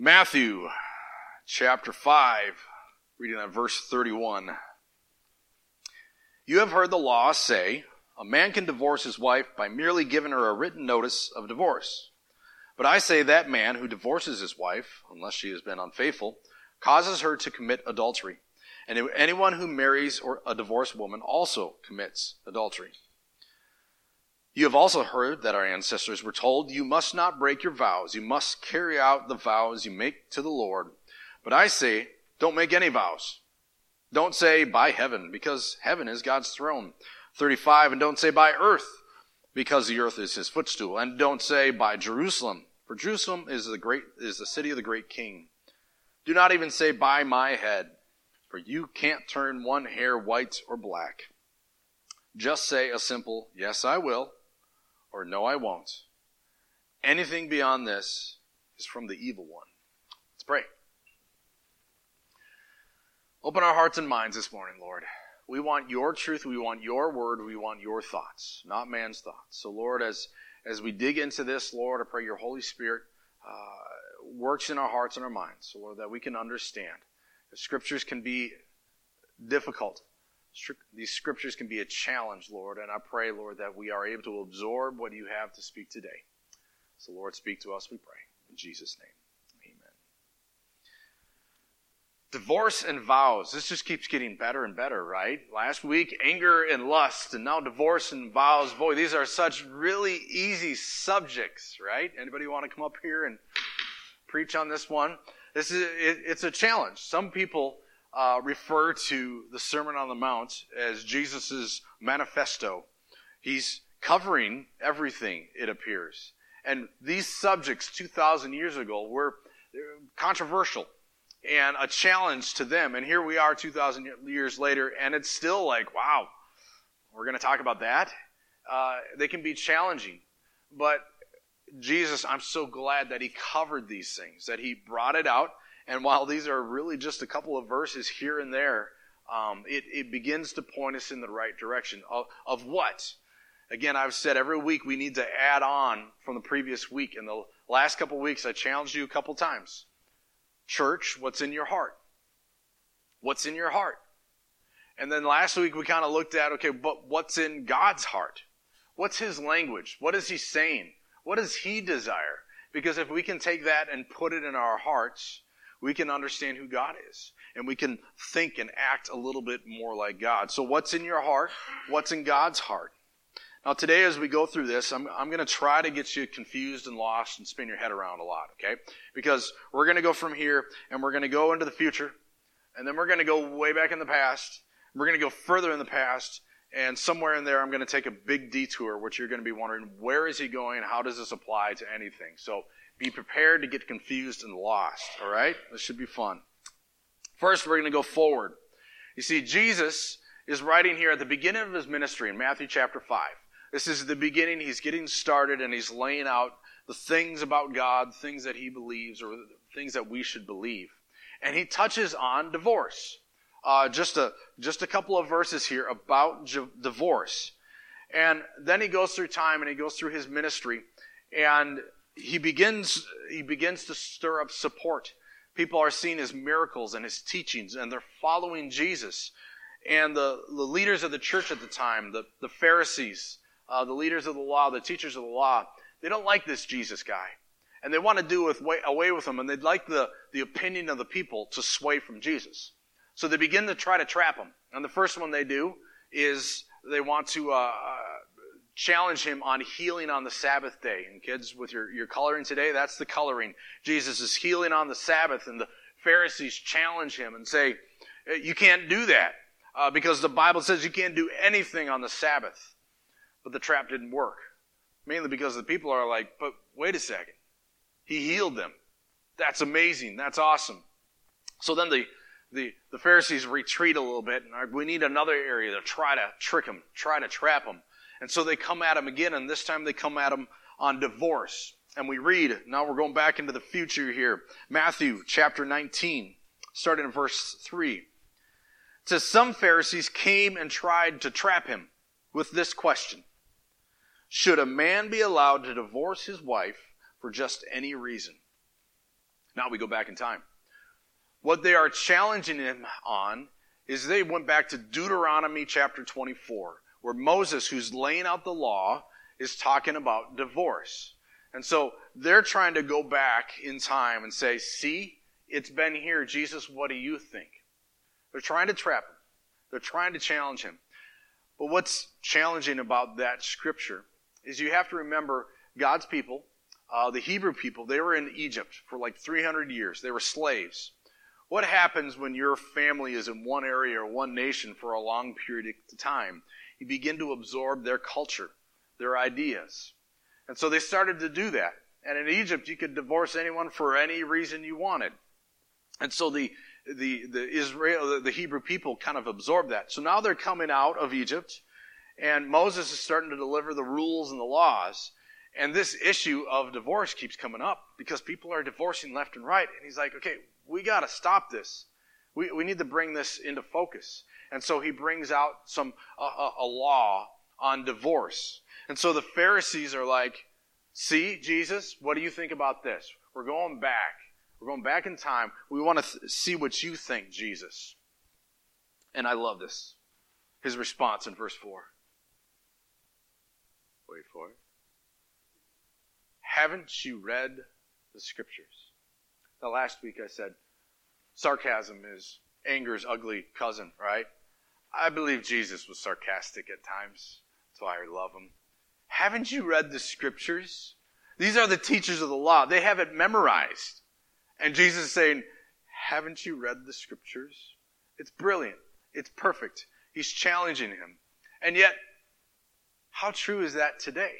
Matthew chapter 5, reading at verse 31. You have heard the law say, a man can divorce his wife by merely giving her a written notice of divorce. But I say that man who divorces his wife, unless she has been unfaithful, causes her to commit adultery. And anyone who marries a divorced woman also commits adultery. You have also heard that our ancestors were told, you must not break your vows. You must carry out the vows you make to the Lord. But I say, don't make any vows. Don't say by heaven, because heaven is God's throne. 35, and don't say by earth, because the earth is his footstool. And don't say by Jerusalem, for Jerusalem is the city of the great king. Do not even say by my head, for you can't turn one hair white or black. Just say a simple, yes, I will, or no, I won't. Anything beyond this is from the evil one. Let's pray. Open our hearts and minds this morning, Lord. We want your truth, we want your word, we want your thoughts, not man's thoughts. So, Lord, as we dig into this, Lord, I pray your Holy Spirit works in our hearts and our minds, so, Lord, that we can understand. The scriptures can be difficult. These scriptures can be a challenge, Lord, and I pray, Lord, that we are able to absorb what you have to speak today. So, Lord, speak to us, we pray. In Jesus' name, amen. Divorce and vows. This just keeps getting better and better, right? Last week, anger and lust, and now divorce and vows. Boy, these are such really easy subjects, right? Anybody want to come up here and preach on this one? It's a challenge. Some people refer to the Sermon on the Mount as Jesus' manifesto. He's covering everything, it appears. And these subjects 2,000 years ago were controversial and a challenge to them. And here we are 2,000 years later, and it's still like, wow, we're going to talk about that? They can be challenging. But Jesus, I'm so glad that he covered these things, that he brought it out. And while these are really just a couple of verses here and there, it begins to point us in the right direction. Of what? Again, I've said every week we need to add on from the previous week. In the last couple of weeks, I challenged you a couple times. Church, what's in your heart? What's in your heart? And then last week we kind of looked at, okay, but what's in God's heart? What's his language? What is he saying? What does he desire? Because if we can take that and put it in our hearts, we can understand who God is. And we can think and act a little bit more like God. So what's in your heart? What's in God's heart? Now today as we go through this, I'm going to try to get you confused and lost and spin your head around a lot, okay? Because we're going to go from here and we're going to go into the future. And then we're going to go way back in the past. We're going to go further in the past. And somewhere in there I'm going to take a big detour, which you're going to be wondering, where is he going? How does this apply to anything? So be prepared to get confused and lost, all right? This should be fun. First, we're going to go forward. You see, Jesus is writing here at the beginning of his ministry in Matthew chapter 5. This is the beginning. He's getting started, and he's laying out the things about God, things that he believes, or things that we should believe. And he touches on divorce. Just a couple of verses here about divorce. And then he goes through time, and he goes through his ministry, and he begins to stir up support. People are seeing his miracles and his teachings, and they're following Jesus. And the leaders of the church at the time, the Pharisees, the leaders of the law, the teachers of the law, they don't like this Jesus guy. And they want to do away with him, and they'd like the opinion of the people to sway from Jesus. So they begin to try to trap him. And the first one they do is they want to challenge him on healing on the Sabbath day. And kids, with your coloring today, that's the coloring. Jesus is healing on the Sabbath, and the Pharisees challenge him and say, you can't do that because the Bible says you can't do anything on the Sabbath. But the trap didn't work, mainly because the people are like, but wait a second. He healed them. That's amazing. That's awesome. So then the Pharisees retreat a little bit, and we need another area to try to trick him, try to trap him. And so they come at him again, and this time they come at him on divorce. And we read, now we're going back into the future here, Matthew chapter 19, starting in verse 3. It says, some Pharisees came and tried to trap him with this question. Should a man be allowed to divorce his wife for just any reason? Now we go back in time. What they are challenging him on is they went back to Deuteronomy chapter 24, where Moses, who's laying out the law, is talking about divorce. And so they're trying to go back in time and say, see, it's been here. Jesus, what do you think? They're trying to trap him. They're trying to challenge him. But what's challenging about that scripture is you have to remember God's people, the Hebrew people, they were in Egypt for like 300 years. They were slaves. What happens when your family is in one area or one nation for a long period of time? You begin to absorb their culture, their ideas. And so they started to do that. And in Egypt, you could divorce anyone for any reason you wanted. And so the Hebrew people kind of absorbed that. So now they're coming out of Egypt, and Moses is starting to deliver the rules and the laws. And this issue of divorce keeps coming up because people are divorcing left and right. And he's like, okay, we got to stop this. We need to bring this into focus. And so he brings out a law on divorce. And so the Pharisees are like, see, Jesus, what do you think about this? We're going back. We're going back in time. We want to see what you think, Jesus. And I love this. His response in verse 4. Wait for it. Haven't you read the scriptures? Now, last week I said sarcasm is anger's ugly cousin, right? I believe Jesus was sarcastic at times. That's why I love him. Haven't you read the scriptures? These are the teachers of the law. They have it memorized. And Jesus is saying, haven't you read the scriptures? It's brilliant. It's perfect. He's challenging him. And yet, how true is that today?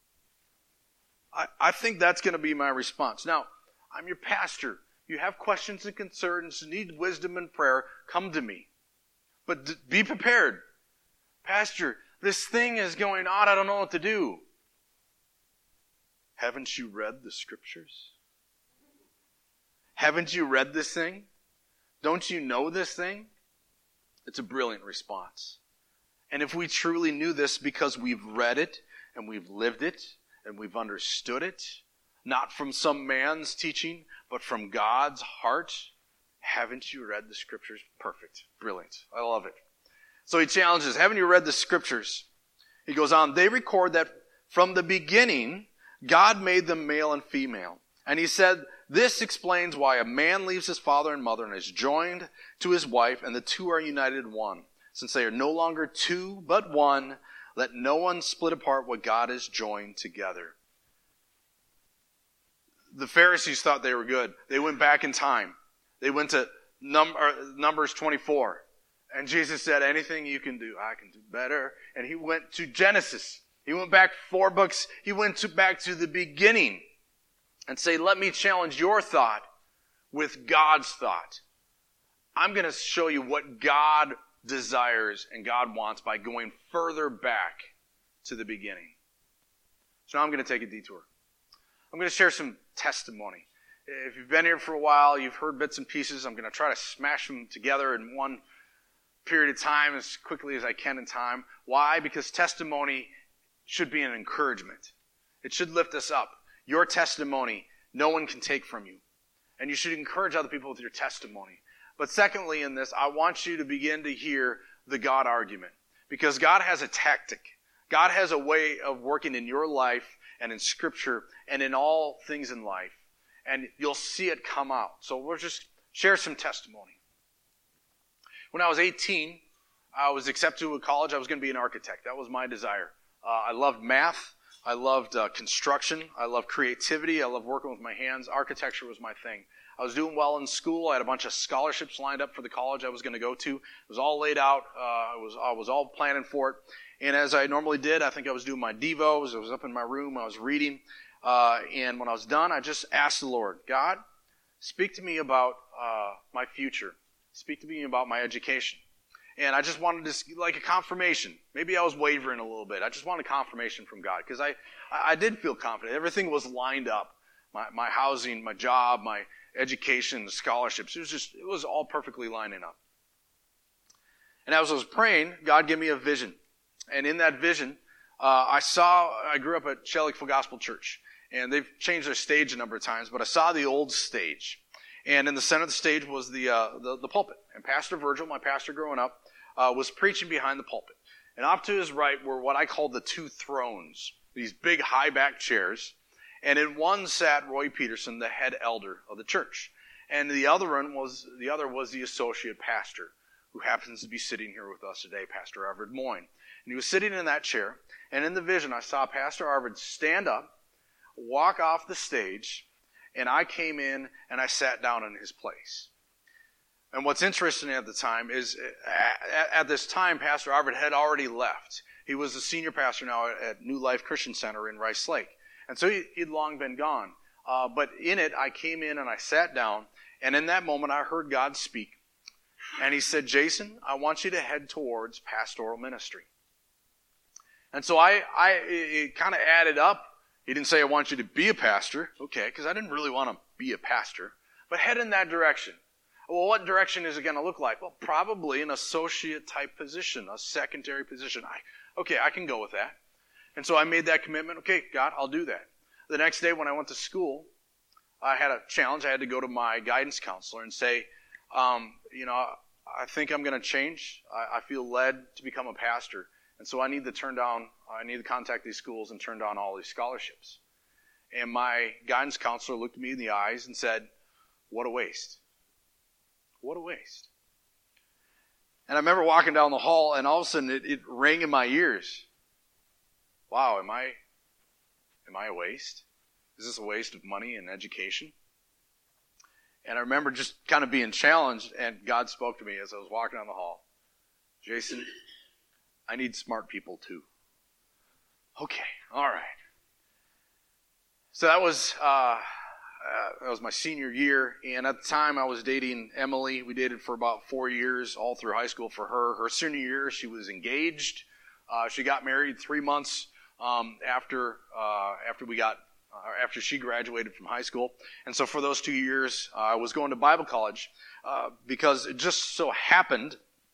I think that's going to be my response. Now, I'm your pastor. You have questions and concerns, need wisdom and prayer, come to me. But be prepared. Pastor, this thing is going on. I don't know what to do. Haven't you read the scriptures? Haven't you read this thing? Don't you know this thing? It's a brilliant response. And if we truly knew this because we've read it and we've lived it and we've understood it, not from some man's teaching, but from God's heart, haven't you read the scriptures? Perfect. Brilliant. I love it. So he challenges, haven't you read the scriptures? He goes on, they record that from the beginning, God made them male and female. And he said, this explains why a man leaves his father and mother and is joined to his wife, and the two are united in one. Since they are no longer two, but one, let no one split apart what God has joined together. The Pharisees thought they were good. They went back in time. They went to Numbers 24. And Jesus said, anything you can do, I can do better. And he went to Genesis. He went back 4 books. He went back to the beginning and say, let me challenge your thought with God's thought. I'm going to show you what God desires and God wants by going further back to the beginning. So now I'm going to take a detour. I'm going to share some testimony. If you've been here for a while, you've heard bits and pieces. I'm going to try to smash them together in one period of time as quickly as I can in time. Why? Because testimony should be an encouragement. It should lift us up. Your testimony, no one can take from you. And you should encourage other people with your testimony. But secondly in this, I want you to begin to hear the God argument. Because God has a tactic. God has a way of working in your life and in Scripture and in all things in life. And you'll see it come out. So we'll just share some testimony. When I was 18, I was accepted to a college. I was going to be an architect. That was my desire. I loved math. I loved construction. I loved creativity. I loved working with my hands. Architecture was my thing. I was doing well in school. I had a bunch of scholarships lined up for the college I was going to go to. It was all laid out. I was all planning for it. And as I normally did, I think I was doing my devos. I was up in my room. I was reading. And when I was done, I just asked the Lord, God, speak to me about my future. Speak to me about my education. And I just wanted to, like a confirmation. Maybe I was wavering a little bit. I just wanted confirmation from God because I did feel confident. Everything was lined up. My housing, my job, my education, the scholarships. It was all perfectly lining up. And as I was praying, God gave me a vision. And in that vision, I grew up at Shelley Full Gospel Church. And they've changed their stage a number of times, but I saw the old stage. And in the center of the stage was the pulpit. And Pastor Virgil, my pastor growing up, was preaching behind the pulpit. And off to his right were what I call the two thrones, these big high-back chairs. And in one sat Roy Peterson, the head elder of the church. And the other was the associate pastor, who happens to be sitting here with us today, Pastor Arvid Moyne. And he was sitting in that chair, and in the vision I saw Pastor Arvid stand up, walk off the stage, and I came in and I sat down in his place. And what's interesting at the time is, at this time, Pastor Arvid had already left. He was the senior pastor now at New Life Christian Center in Rice Lake. And so he'd long been gone. But in it, I came in and I sat down, and in that moment I heard God speak. And he said, Jason, I want you to head towards pastoral ministry. And so it kind of added up. He didn't say, I want you to be a pastor. Okay, because I didn't really want to be a pastor. But head in that direction. Well, what direction is it going to look like? Well, probably an associate type position, a secondary position. I can go with that. And so I made that commitment. Okay, God, I'll do that. The next day when I went to school, I had a challenge. I had to go to my guidance counselor and say, I think I'm going to change. I feel led to become a pastor. And so I need to contact these schools and turn down all these scholarships. And my guidance counselor looked me in the eyes and said, what a waste. What a waste. And I remember walking down the hall, and all of a sudden it rang in my ears. Wow, am I a waste? Is this a waste of money and education? And I remember just kind of being challenged, and God spoke to me as I was walking down the hall. Jason, I need smart people too. Okay, all right. So that was my senior year, and at the time I was dating Emily. We dated for about 4 years, all through high school for her. Her senior year, she was engaged. She got married 3 months after she graduated from high school. And so for those 2 years, I was going to Bible college because it just so happened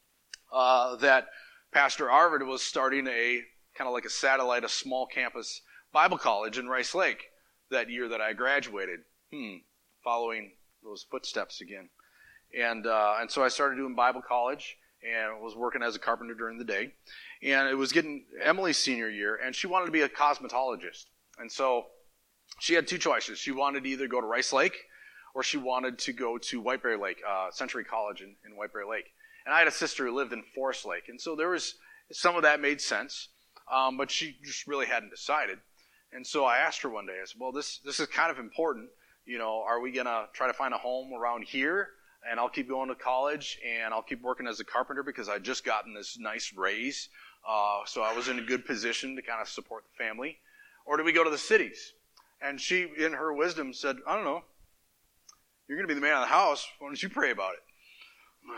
that Pastor Arvid was starting a kind of like a satellite, a small campus Bible college in Rice Lake that year that I graduated, following those footsteps again. And so I started doing Bible college and was working as a carpenter during the day. And it was getting Emily's senior year, and she wanted to be a cosmetologist. And so she had two choices. She wanted to either go to Rice Lake or she wanted to go to White Bear Lake, Century College in White Bear Lake. And I had a sister who lived in Forest Lake. And so there was some of that made sense, but she just really hadn't decided. And so I asked her one day, I said, well, this is kind of important. Are we going to try to find a home around here? And I'll keep going to college, and I'll keep working as a carpenter because I'd just gotten this nice raise. So I was in a good position to kind of support the family. Or do we go to the cities? And she, in her wisdom, said, I don't know. You're going to be the man of the house. Why don't you pray about it?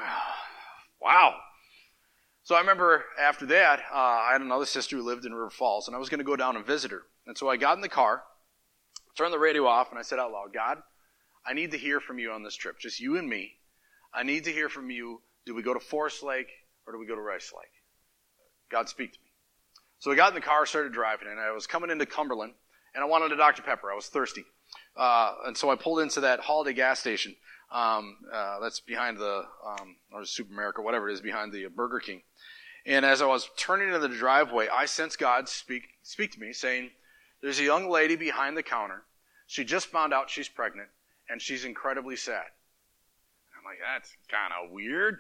Wow. So I remember after that, I had another sister who lived in River Falls, and I was going to go down and visit her. And so I got in the car, turned the radio off, and I said out loud, God, I need to hear from you on this trip, just you and me. I need to hear from you. Do we go to Forest Lake or do we go to Rice Lake? God, speak to me. So I got in the car, started driving, and I was coming into Cumberland, and I wanted a Dr. Pepper. I was thirsty. And so I pulled into that Holiday gas station that's behind or Super America, whatever it is, behind the Burger King. And as I was turning into the driveway, I sensed God speak to me, saying, there's a young lady behind the counter. She just found out she's pregnant, and she's incredibly sad. I'm like, that's kind of weird.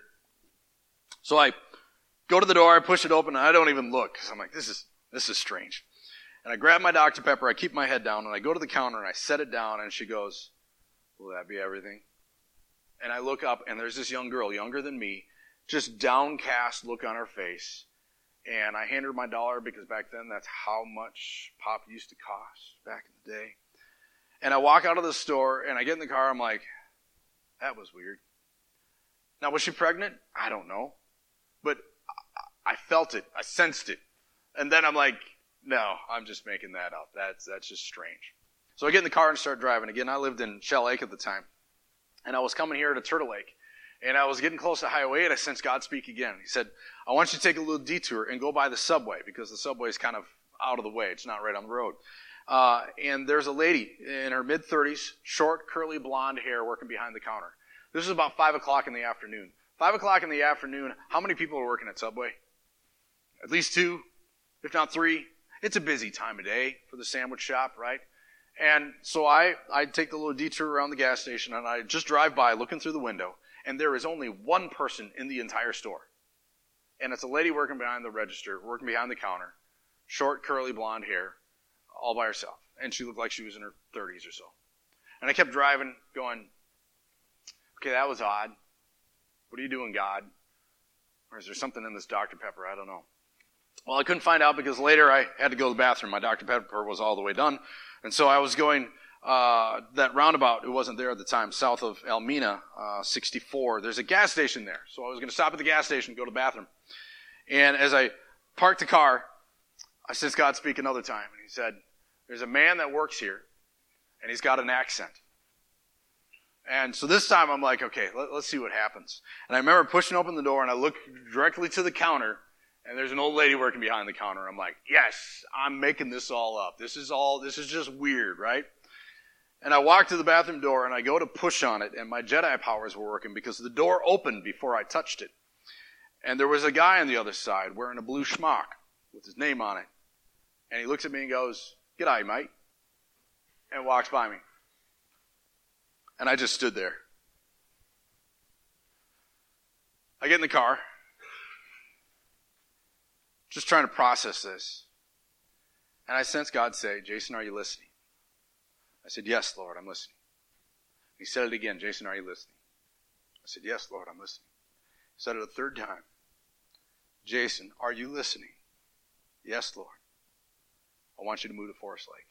So I go to the door, I push it open, and I don't even look, because I'm like, this is strange. And I grab my Dr. Pepper, I keep my head down, and I go to the counter, and I set it down, and she goes, will that be everything? And I look up, and there's this young girl, younger than me, just downcast look on her face. And I hand her my $1 because back then that's how much pop used to cost back in the day. And I walk out of the store, and I get in the car, I'm like, that was weird. Now, was she pregnant? I don't know. But I felt it. I sensed it. And then I'm like, no, I'm just making that up. That's just strange. So I get in the car and start driving. Again, I lived in Shell Lake at the time. And I was coming here to Turtle Lake. And I was getting close to Highway 8. I sensed God speak again. He said, I want you to take a little detour and go by the subway because the subway is kind of out of the way. It's not right on the road. And there's a lady in her mid-30s, short, curly, blonde hair, working behind the counter. This is about 5 o'clock in the afternoon. 5 o'clock in the afternoon, how many people are working at Subway? At least 2, if not 3. It's a busy time of day for the sandwich shop, right? And so I take the little detour around the gas station, and I just drive by looking through the window, and there is only one person in the entire store. And it's a lady working behind the register, working behind the counter, short, curly, blonde hair, all by herself. And she looked like she was in her 30s or so. And I kept driving, going, okay, that was odd. What are you doing, God? Or is there something in this Dr. Pepper? I don't know. Well, I couldn't find out because later I had to go to the bathroom. My Dr. Pepper was all the way done. And so I was going that roundabout. It wasn't there at the time, south of Almena, 64. There's a gas station there. So I was going to stop at the gas station and go to the bathroom. And as I parked the car, I sensed God speak another time. And he said, there's a man that works here, and he's got an accent. And so this time I'm like, okay, let's see what happens. And I remember pushing open the door, and I looked directly to the counter, and there's an old lady working behind the counter. I'm like, yes, I'm making this all up. This is just weird, right? And I walk to the bathroom door, and I go to push on it, and my Jedi powers were working because the door opened before I touched it. And there was a guy on the other side wearing a blue schmuck with his name on it. And he looks at me and goes, "G'day, mate," and walks by me. And I just stood there. I get in the car, just trying to process this. And I sense God say, "Jason, are you listening?" I said, "Yes, Lord, I'm listening." He said it again, "Jason, are you listening?" I said, "Yes, Lord, I'm listening." He said it a third time. "Jason, are you listening?" "Yes, Lord. I want you to move to Forest Lake."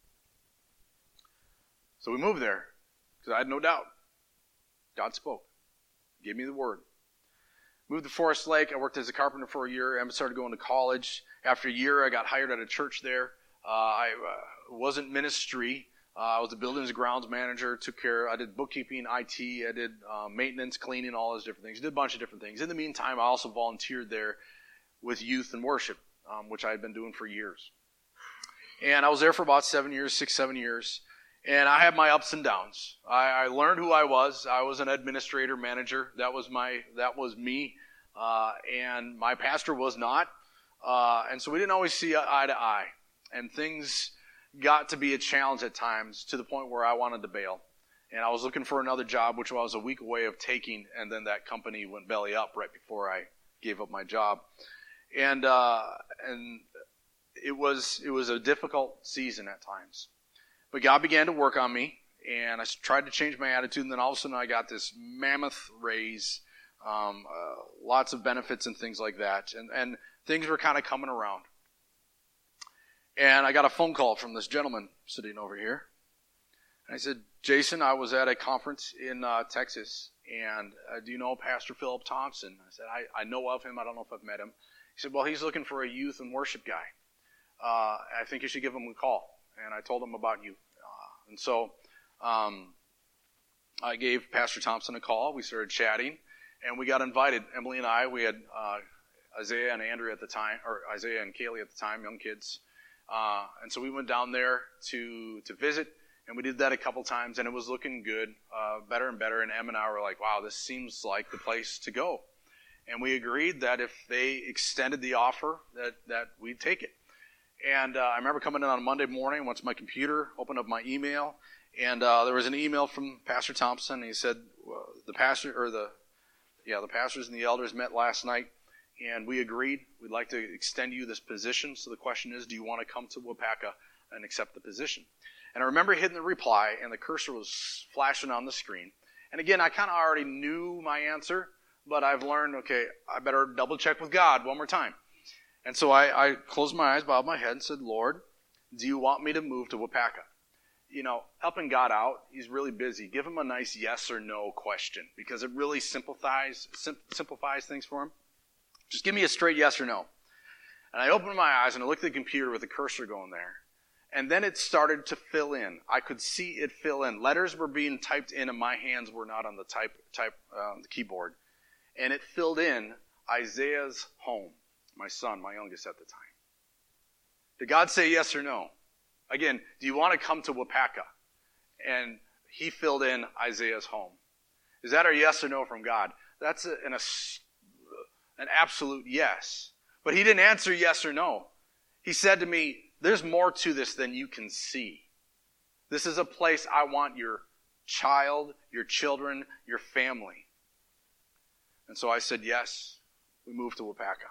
So we moved there because I had no doubt. God spoke. Gave me the word. Moved to Forest Lake. I worked as a carpenter for a year. I started going to college. After a year, I got hired at a church there. I wasn't ministry. I was a buildings and grounds manager. I did bookkeeping, IT. I did maintenance, cleaning, all those different things. Did a bunch of different things. In the meantime, I also volunteered there with youth and worship, which I had been doing for years. And I was there for about 7 years. And I had my ups and downs. I learned who I was. I was an administrator, manager. That was me. And my pastor was not. And so we didn't always see eye to eye. And things got to be a challenge at times to the point where I wanted to bail. And I was looking for another job, which I was a week away of taking. And then that company went belly up right before I gave up my job. And it was a difficult season at times. But God began to work on me, and I tried to change my attitude, and then all of a sudden I got this mammoth raise, lots of benefits and things like that, and things were kind of coming around. And I got a phone call from this gentleman sitting over here. And I said, "Jason, I was at a conference in Texas, and do you know Pastor Philip Thompson?" I said, I know of him. I don't know if I've met him. He said, "Well, he's looking for a youth and worship guy. I think you should give him a call." And I told him about you. And so I gave Pastor Thompson a call. We started chatting, and we got invited. Emily and I, we had Isaiah and Andrew at the time, or Isaiah and Kaylee at the time, young kids. And so we went down there to visit, and we did that a couple times, and it was looking good, better and better. And Em and I were like, wow, this seems like the place to go. And we agreed that if they extended the offer, that we'd take it. And I remember coming in on a Monday morning, went to my computer, opened up my email, and there was an email from Pastor Thompson. And he said, the pastors and the elders met last night, and we agreed we'd like to extend you this position. So the question is, do you want to come to Waupaca and accept the position? And I remember hitting the reply, and the cursor was flashing on the screen. And again, I kind of already knew my answer, but I've learned, okay, I better double check with God one more time. And so I closed my eyes, bowed my head, and said, "Lord, do you want me to move to Waupaca?" You know, helping God out, he's really busy. Give him a nice yes or no question, because it really simplifies things for him. Just give me a straight yes or no. And I opened my eyes, and I looked at the computer with the cursor going there. And then it started to fill in. I could see it fill in. Letters were being typed in, and my hands were not on the the keyboard. And it filled in Isaiah's home. My son, my youngest at the time. Did God say yes or no? Again, do you want to come to Wapaka? And he filled in Isaiah's home. Is that a yes or no from God? That's an absolute yes. But he didn't answer yes or no. He said to me, there's more to this than you can see. This is a place I want your child, your children, your family. And so I said yes. We moved to Wapaka.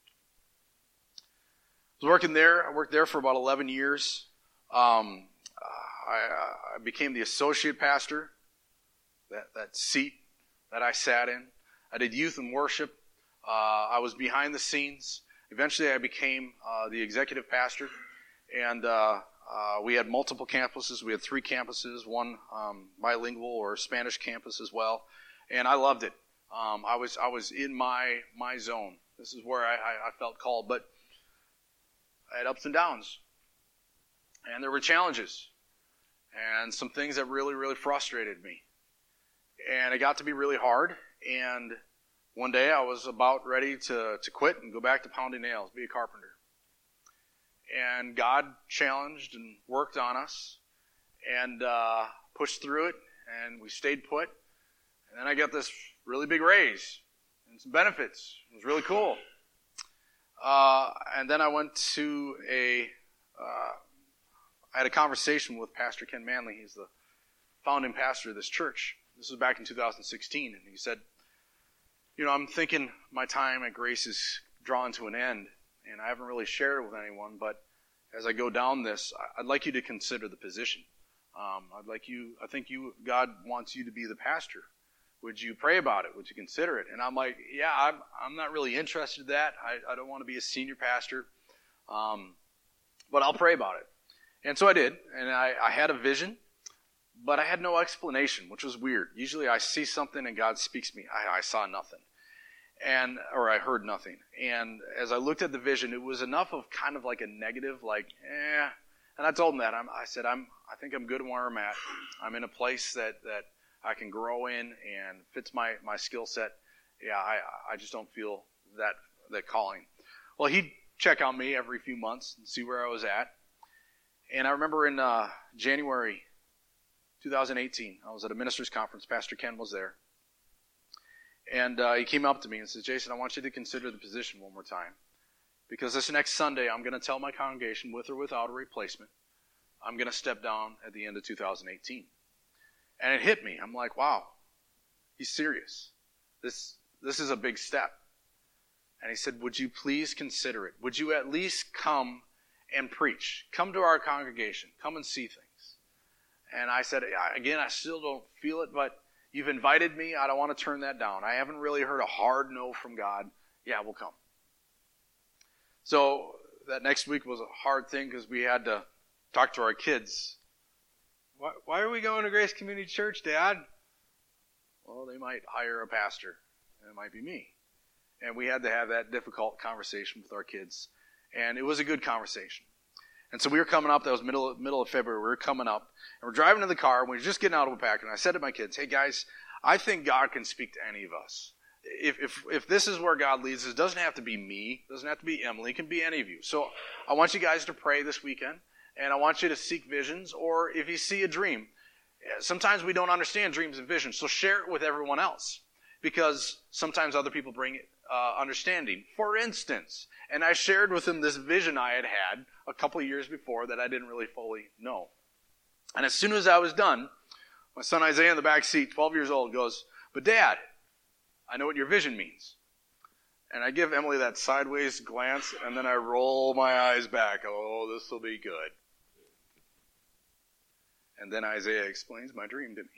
I was working there. I worked there for about 11 years. I became the associate pastor, that seat that I sat in. I did youth and worship. I was behind the scenes. Eventually I became the executive pastor. And we had multiple campuses. We had 3 campuses, one bilingual or Spanish campus as well. And I loved it. I was in my zone. This is where I felt called. But I had ups and downs. And there were challenges. And some things that really, really frustrated me. And it got to be really hard. And one day I was about ready to quit and go back to pounding nails, be a carpenter. And God challenged and worked on us and pushed through it. And we stayed put. And then I got this really big raise and some benefits. It was really cool. And then I went to I had a conversation with Pastor Ken Manley. He's the founding pastor of this church. This was back in 2016. And he said, I'm thinking my time at Grace is drawing to an end. And I haven't really shared it with anyone. But as I go down this, I'd like you to consider the position. I think God wants you to be the pastor. Would you pray about it? Would you consider it? And I'm like, yeah, I'm not really interested in that. I don't want to be a senior pastor. But I'll pray about it. And so I did. And I had a vision, but I had no explanation, which was weird. Usually I see something and God speaks to me. I saw nothing. Or I heard nothing. And as I looked at the vision, it was enough of kind of like a negative, like, eh. And I told him that. I said, I think I'm good where I'm at. I'm in a place that I can grow in and fits my skill set. Yeah, I just don't feel that calling. Well, he'd check on me every few months and see where I was at. And I remember in January 2018, I was at a ministers' conference. Pastor Ken was there. And he came up to me and said, Jason, I want you to consider the position one more time. Because this next Sunday, I'm going to tell my congregation, with or without a replacement, I'm going to step down at the end of 2018. And it hit me. I'm like, wow, he's serious. This is a big step. And he said, would you please consider it? Would you at least come and preach? Come to our congregation. Come and see things. And I said, again, I still don't feel it, but you've invited me. I don't want to turn that down. I haven't really heard a hard no from God. Yeah, we'll come. So that next week was a hard thing because we had to talk to our kids. Why are we going to Grace Community Church, Dad? Well, they might hire a pastor, and it might be me. And we had to have that difficult conversation with our kids. And it was a good conversation. And so we were coming up. That was middle of February. We were coming up. And we're driving in the car. And we were just getting out of Wapaka. And I said to my kids, hey, guys, I think God can speak to any of us. If this is where God leads us, it doesn't have to be me. It doesn't have to be Emily. It can be any of you. So I want you guys to pray this weekend. And I want you to seek visions. Or if you see a dream, sometimes we don't understand dreams and visions. So share it with everyone else. Because sometimes other people bring understanding. For instance, and I shared with them this vision I had a couple of years before that I didn't really fully know. And as soon as I was done, my son Isaiah in the back seat, 12 years old, goes, but Dad, I know what your vision means. And I give Emily that sideways glance, and then I roll my eyes back. Oh, this will be good. And then Isaiah explains my dream to me.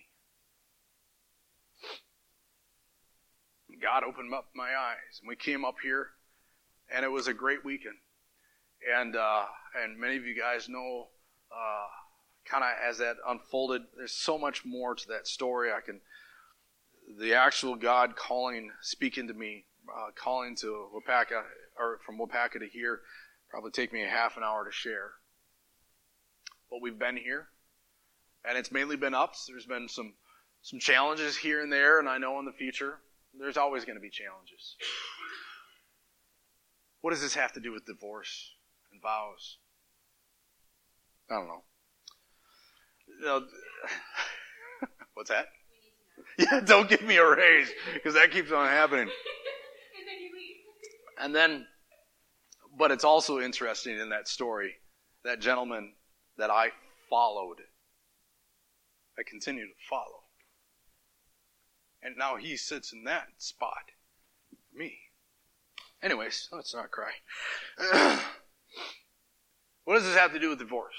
God opened up my eyes, and we came up here, and it was a great weekend. And many of you guys know, kind of as that unfolded, there's so much more to that story. The actual God calling, speaking to me, calling to Wapaka, or from Wapaka to here, probably take me a half an hour to share. But we've been here, and it's mainly been ups. There's been some challenges here and there, and I know in the future, there's always going to be challenges. What does this have to do with divorce and vows? I don't know. What's that? Yeah, don't give me a raise, because that keeps on happening. And then you leave. And then, but it's also interesting in that story, that gentleman that I followed, I continue to follow. And now he sits in that spot. Me. Anyways, let's not cry. What does this have to do with divorce?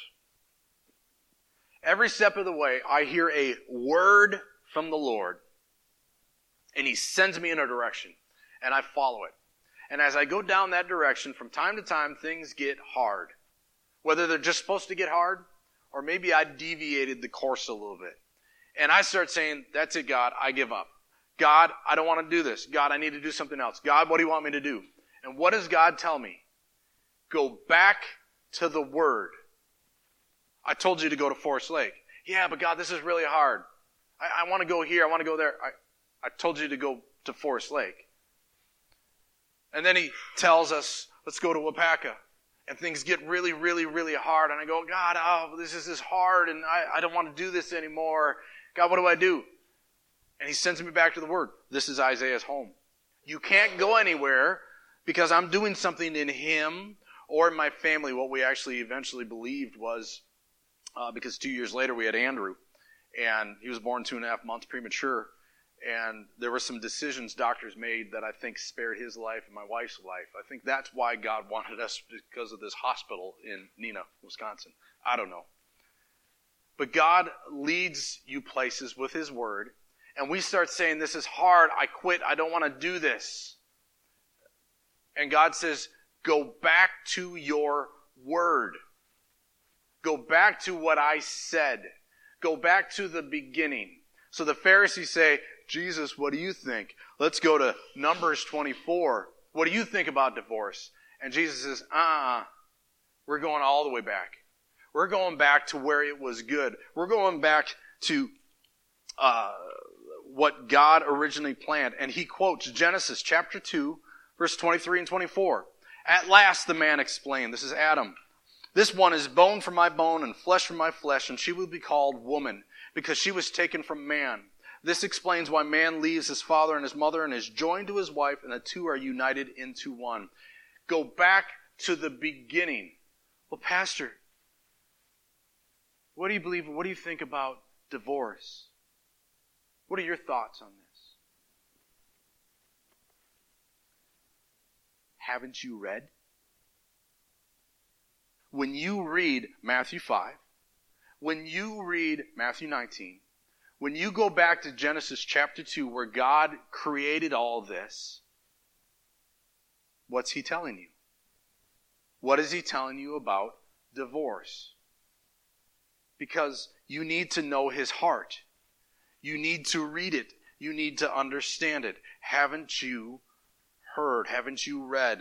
Every step of the way, I hear a word from the Lord, and He sends me in a direction, and I follow it. And as I go down that direction, from time to time, things get hard. Whether they're just supposed to get hard, or maybe I deviated the course a little bit. And I start saying, that's it, God, I give up. God, I don't want to do this. God, I need to do something else. God, what do you want me to do? And what does God tell me? Go back to the Word. I told you to go to Forest Lake. Yeah, but God, this is really hard. I want to go here. I want to go there. I told you to go to Forest Lake. And then He tells us, let's go to Wapaka. And things get really, really, really hard. And I go, God, this is hard, and I don't want to do this anymore. God, what do I do? And He sends me back to the Word. This is Isaiah's home. You can't go anywhere because I'm doing something in him or in my family. What we actually eventually believed was, because 2 years later we had Andrew, and he was born 2.5 months premature. And there were some decisions doctors made that I think spared his life and my wife's life. I think that's why God wanted us, because of this hospital in Neenah, Wisconsin. I don't know. But God leads you places with His Word. And we start saying, this is hard, I quit, I don't want to do this. And God says, go back to your Word. Go back to what I said. Go back to the beginning. So the Pharisees say, Jesus, what do you think? Let's go to Numbers 24. What do you think about divorce? And Jesus says, we're going all the way back. We're going back to where it was good. We're going back to what God originally planned. And He quotes Genesis chapter 2, verse 23 and 24. At last the man explained, this is Adam, this one is bone from my bone and flesh from my flesh, and she will be called woman, because she was taken from man. This explains why man leaves his father and his mother and is joined to his wife, and the two are united into one. Go back to the beginning. Well, Pastor, what do you believe? What do you think about divorce? What are your thoughts on this? Haven't you read? When you read Matthew 5, when you read Matthew 19, when you go back to Genesis chapter 2 where God created all this, what's He telling you? What is He telling you about divorce? Because you need to know His heart. You need to read it. You need to understand it. Haven't you heard? Haven't you read?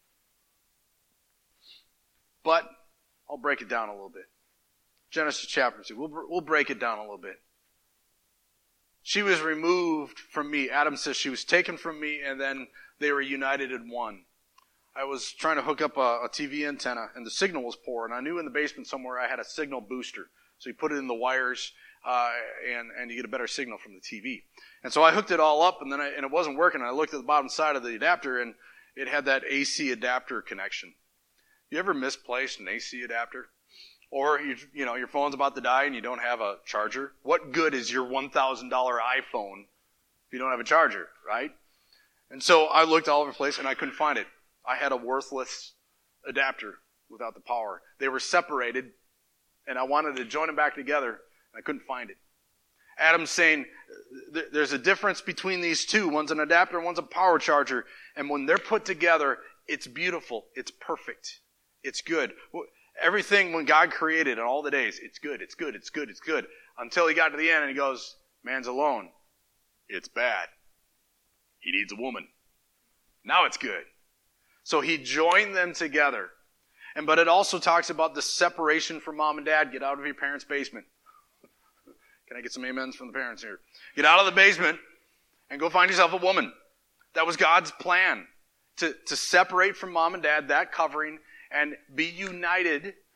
But I'll break it down a little bit. Genesis chapter 2. We'll break it down a little bit. She was removed from me. Adam says she was taken from me, and then they were united in one. I was trying to hook up a TV antenna, and the signal was poor, and I knew in the basement somewhere I had a signal booster. So you put it in the wires, and you get a better signal from the TV. And so I hooked it all up, and then it wasn't working. I looked at the bottom side of the adapter, and it had that AC adapter connection. You ever misplaced an AC adapter? Or your phone's about to die and you don't have a charger? What good is your $1,000 iPhone if you don't have a charger, right? And so I looked all over the place and I couldn't find it. I had a worthless adapter without the power. They were separated, and I wanted to join them back together, and I couldn't find it. Adam's saying there's a difference between these two. One's an adapter, one's a power charger. And when they're put together, it's beautiful. It's perfect. It's good. Everything when God created in all the days, it's good, it's good, it's good, it's good. Until He got to the end and He goes, man's alone. It's bad. He needs a woman. Now it's good. So He joined them together. But it also talks about the separation from mom and dad. Get out of your parents' basement. Can I get some amens from the parents here? Get out of the basement and go find yourself a woman. That was God's plan. To separate from mom and dad, that covering, and be united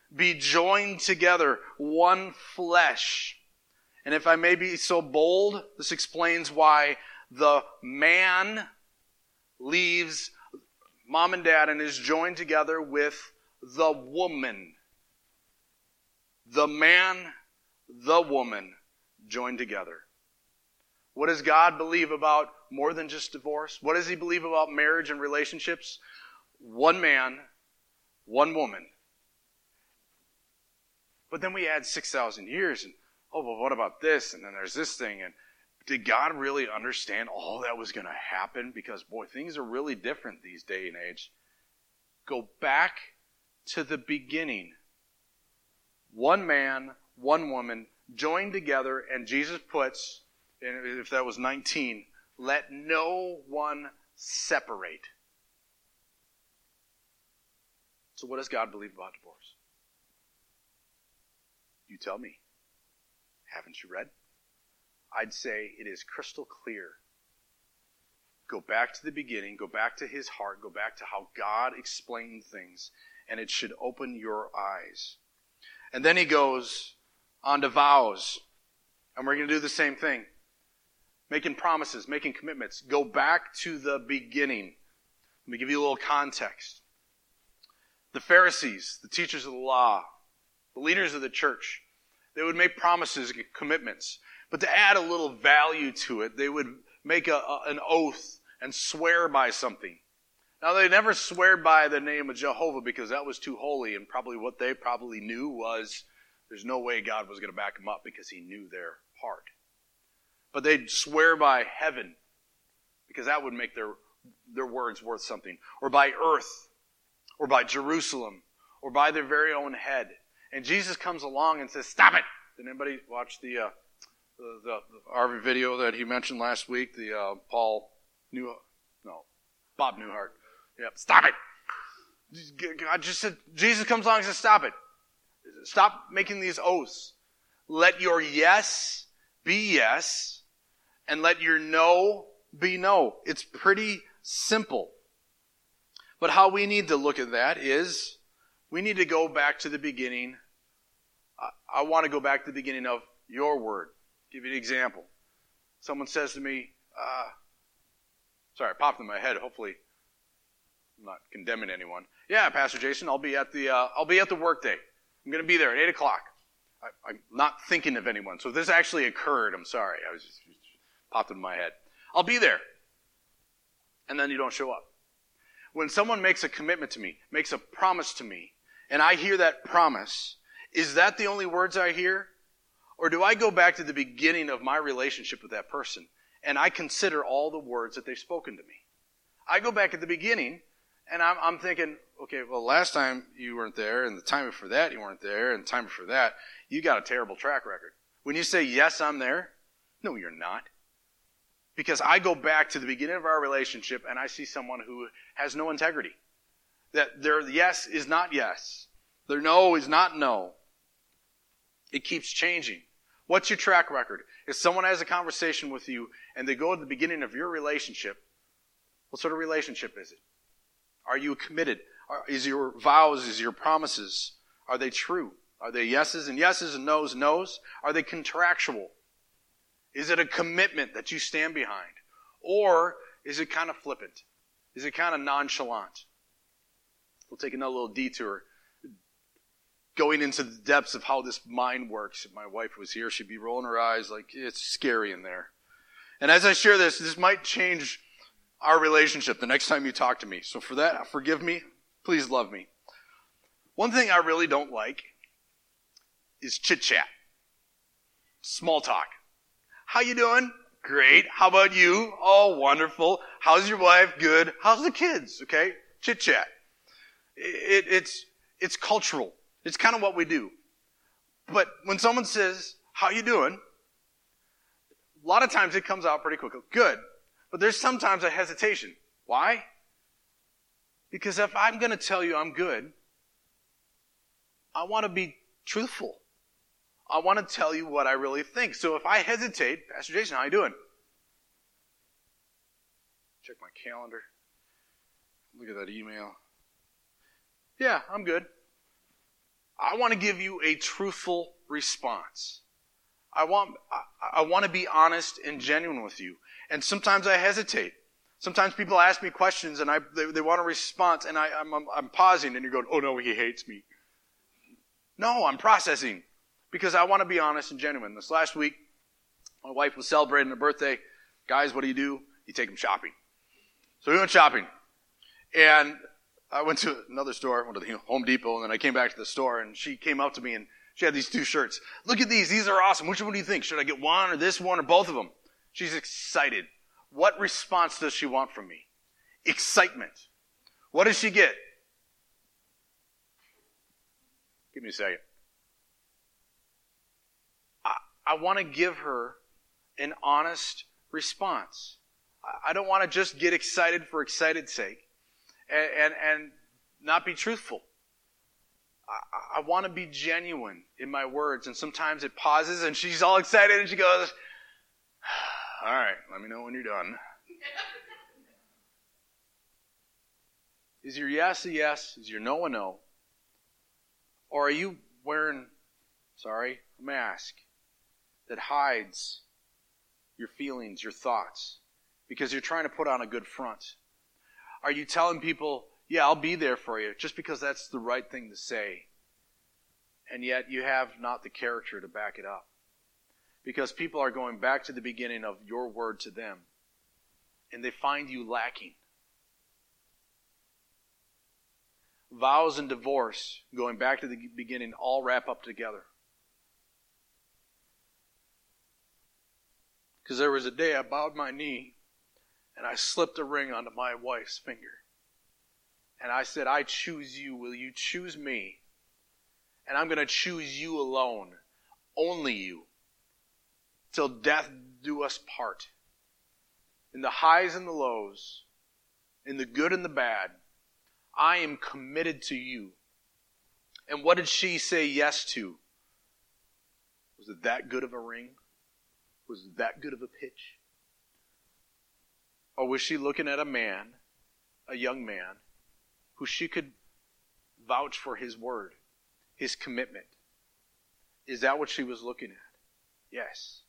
be joined together, one flesh. And if I may be so bold, this explains why the man leaves mom and dad and is joined together with the woman. The man, the woman, joined together. What does God believe about more than just divorce? What does he believe about marriage and relationships? One man, one woman. But then we add 6,000 years and, oh, well, what about this? And then there's this thing. And did God really understand all that was going to happen? Because, boy, things are really different these day and age. Go back to the beginning. One man, one woman, joined together, and Jesus puts, and if that was 19, let no one separate. So what does God believe about divorce? You tell me. Haven't you read? I'd say it is crystal clear. Go back to the beginning, go back to his heart, go back to how God explained things, and it should open your eyes. And then he goes on to vows. And we're going to do the same thing. Making promises, making commitments. Go back to the beginning. Let me give you a little context. The Pharisees, the teachers of the law, the leaders of the church, they would make promises, commitments. But to add a little value to it, they would make an oath and swear by something. Now, they never swear by the name of Jehovah because that was too holy, and probably what they probably knew was there's no way God was going to back them up because he knew their heart. But they'd swear by heaven because that would make their words worth something. Or by earth, or by Jerusalem, or by their very own head. And Jesus comes along and says, stop it! Did anybody watch the Harvey video that he mentioned last week? The Bob Newhart. Yep, stop it! God just said, Jesus comes along and says, stop it. Stop making these oaths. Let your yes be yes, and let your no be no. It's pretty simple. But how we need to look at that is, we need to go back to the beginning. I want to go back to the beginning of your word. Give you an example. Someone says to me, sorry, it popped in my head. Hopefully, I'm not condemning anyone. Yeah, Pastor Jason, I'll be at the work day. I'm going to be there at 8 o'clock. I'm not thinking of anyone. So if this actually occurred, I'm sorry. I was just popped in my head. I'll be there. And then you don't show up. When someone makes a commitment to me, makes a promise to me, and I hear that promise, is that the only words I hear? Or do I go back to the beginning of my relationship with that person and I consider all the words that they've spoken to me? I go back at the beginning and I'm thinking, okay, well, last time you weren't there, and the time before that you weren't there, and the time before that, you got a terrible track record. When you say, yes, I'm there, no, you're not. Because I go back to the beginning of our relationship and I see someone who has no integrity. That their yes is not yes. Their no is not no. It keeps changing. What's your track record? If someone has a conversation with you and they go at the beginning of your relationship, what sort of relationship is it? Are you committed? Is your vows, is your promises, are they true? Are they yeses and noes and noes? Are they contractual? Is it a commitment that you stand behind? Or is it kind of flippant? Is it kind of nonchalant? We'll take another little detour, going into the depths of how this mind works. If my wife was here, she'd be rolling her eyes like, it's scary in there. And as I share this might change our relationship the next time you talk to me. So for that, forgive me. Please love me. One thing I really don't like is chit-chat. Small talk. How you doing? Great. How about you? Oh, wonderful. How's your wife? Good. How's the kids? Okay. Chit-chat. It's cultural. It's kind of what we do. But when someone says, how you doing? A lot of times it comes out pretty quickly. Good. But there's sometimes a hesitation. Why? Because if I'm going to tell you I'm good, I want to be truthful. I want to tell you what I really think. So if I hesitate, Pastor Jason, how you doing? Check my calendar. Look at that email. Yeah, I'm good. I want to give you a truthful response. I want to be honest and genuine with you. And sometimes I hesitate. Sometimes people ask me questions and they want a response, and I'm pausing, and you're going, oh no, he hates me. No, I'm processing because I want to be honest and genuine. This last week, my wife was celebrating her birthday. Guys, what do? You take them shopping. So we went shopping. And I went to another store, went to the Home Depot, and then I came back to the store, and she came up to me, and she had these 2 shirts. Look at these. These are awesome. Which one do you think? Should I get one or this one or both of them? She's excited. What response does she want from me? Excitement. What does she get? Give me a second. I want to give her an honest response. I don't want to just get excited for excited's sake and not be truthful. I want to be genuine in my words, and sometimes it pauses and she's all excited and she goes, all right, let me know when you're done. Is your yes a yes? Is your no a no? Or are you wearing, a mask that hides your feelings, your thoughts, because you're trying to put on a good front? Are you telling people, yeah, I'll be there for you, just because that's the right thing to say, and yet you have not the character to back it up? Because people are going back to the beginning of your word to them, and they find you lacking. Vows and divorce, going back to the beginning, all wrap up together. Because there was a day I bowed my knee and I slipped a ring onto my wife's finger. And I said, I choose you. Will you choose me? And I'm going to choose you alone. Only you. Till death do us part. In the highs and the lows, in the good and the bad, I am committed to you. And what did she say yes to? Was it that good of a ring? Was it that good of a pitch? Or was she looking at a man, a young man, who she could vouch for his word, his commitment? Is that what she was looking at? Yes.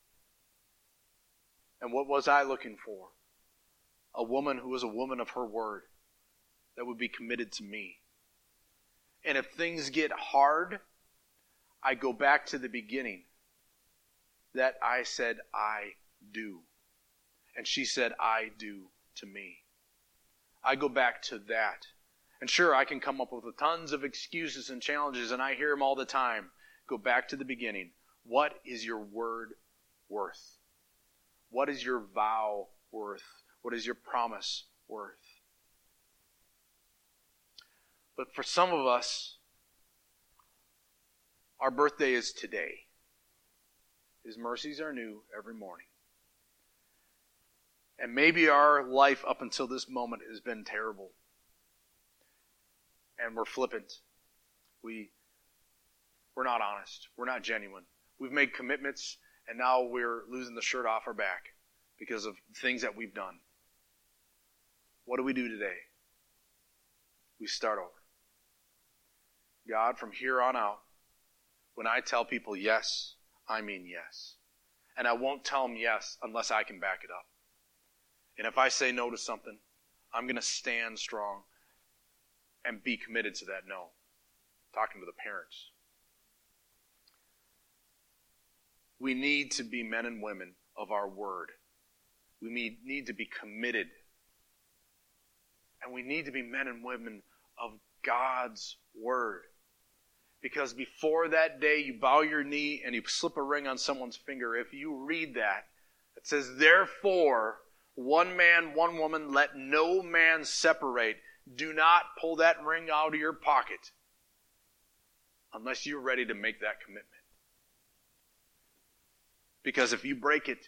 And what was I looking for? A woman who was a woman of her word, that would be committed to me. And if things get hard, I go back to the beginning. That I said, I do. And she said, I do to me. I go back to that. And sure, I can come up with tons of excuses and challenges, and I hear them all the time. Go back to the beginning. What is your word worth? What is your vow worth? What is your promise worth? But for some of us, our birthday is today. His mercies are new every morning. And maybe our life up until this moment has been terrible. And we're flippant. We're not honest. We're not genuine. We've made commitments, and now we're losing the shirt off our back because of things that we've done. What do we do today? We start over. God, from here on out, when I tell people yes, I mean yes. And I won't tell them yes unless I can back it up. And if I say no to something, I'm going to stand strong and be committed to that no. Talking to the parents. We need to be men and women of our word. We need to be committed. And we need to be men and women of God's word. Because before that day you bow your knee and you slip a ring on someone's finger, if you read that, it says, therefore, one man, one woman, let no man separate. Do not pull that ring out of your pocket unless you're ready to make that commitment. Because if you break it,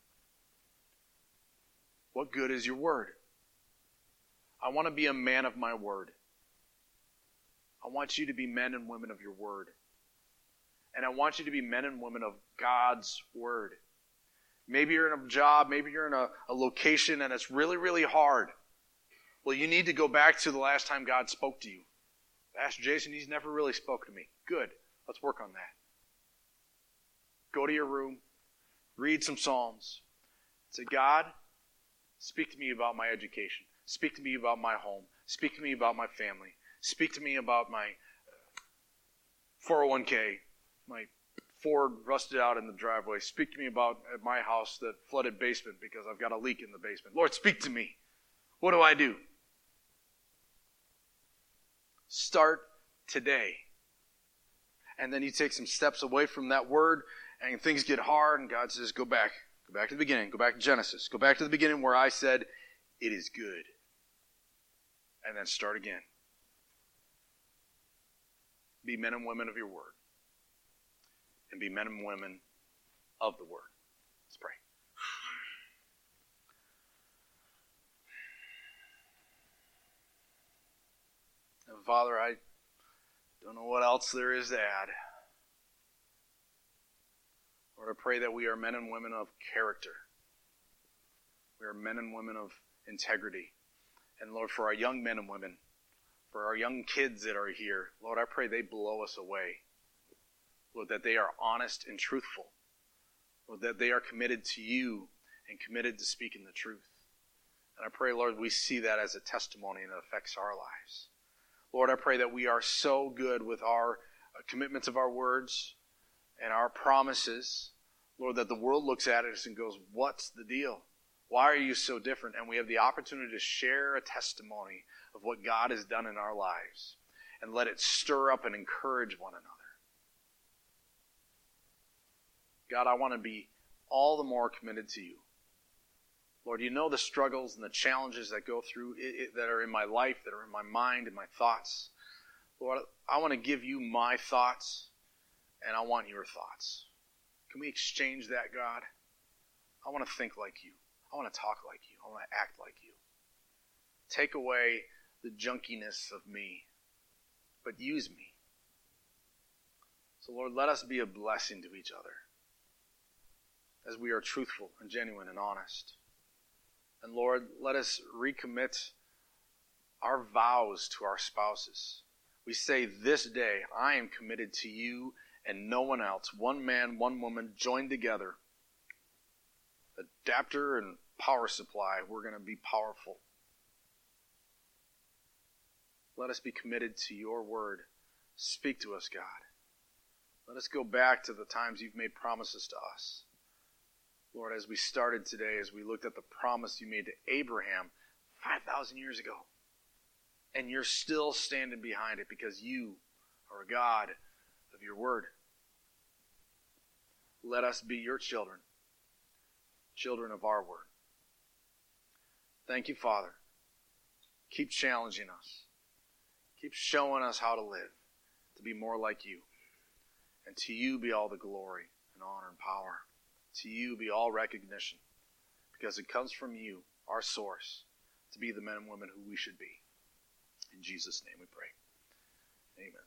what good is your word? I want to be a man of my word. I want you to be men and women of your word. And I want you to be men and women of God's word. Maybe you're in a job, maybe you're in a location and it's really, really hard. Well, you need to go back to the last time God spoke to you. Pastor Jason, he's never really spoken to me. Good. Let's work on that. Go to your room, read some Psalms. Say, God, speak to me about my education. Speak to me about my home. Speak to me about my family. Speak to me about my 401k, my Ford rusted out in the driveway. Speak to me about my house, that flooded basement because I've got a leak in the basement. Lord, speak to me. What do I do? Start today. And then you take some steps away from that word, and things get hard, and God says, go back. Go back to the beginning. Go back to Genesis. Go back to the beginning where I said, it is good. And then start again. Be men and women of your word. And be men and women of the word. Let's pray. And Father, I don't know what else there is to add. Lord, I pray that we are men and women of character. We are men and women of integrity. And Lord, for our young men and women, for our young kids that are here, Lord, I pray they blow us away. Lord, that they are honest and truthful. Lord, that they are committed to you and committed to speaking the truth. And I pray, Lord, we see that as a testimony and it affects our lives. Lord, I pray that we are so good with our commitments of our words and our promises, Lord, that the world looks at us and goes, what's the deal? Why are you so different? And we have the opportunity to share a testimony of what God has done in our lives and let it stir up and encourage one another. God, I want to be all the more committed to you. Lord, you know the struggles and the challenges that go through that are in my life, that are in my mind and my thoughts. Lord, I want to give you my thoughts, and I want your thoughts. Can we exchange that, God? I want to think like you. I want to talk like you. I want to act like you. Take away the junkiness of me, but use me. So, Lord, let us be a blessing to each other as we are truthful and genuine and honest. And Lord, let us recommit our vows to our spouses. We say this day, I am committed to you and no one else. One man, one woman, joined together. Adapter and power supply. We're going to be powerful. Let us be committed to your word. Speak to us, God. Let us go back to the times you've made promises to us. Lord, as we started today, as we looked at the promise you made to Abraham 5,000 years ago, and you're still standing behind it because you are a God of your word. Let us be your children, children of our word. Thank you, Father. Keep challenging us. Keep showing us how to live, to be more like you. And to you be all the glory and honor and power. To you be all recognition, because it comes from you, our source, to be the men and women who we should be. In Jesus' name we pray. Amen.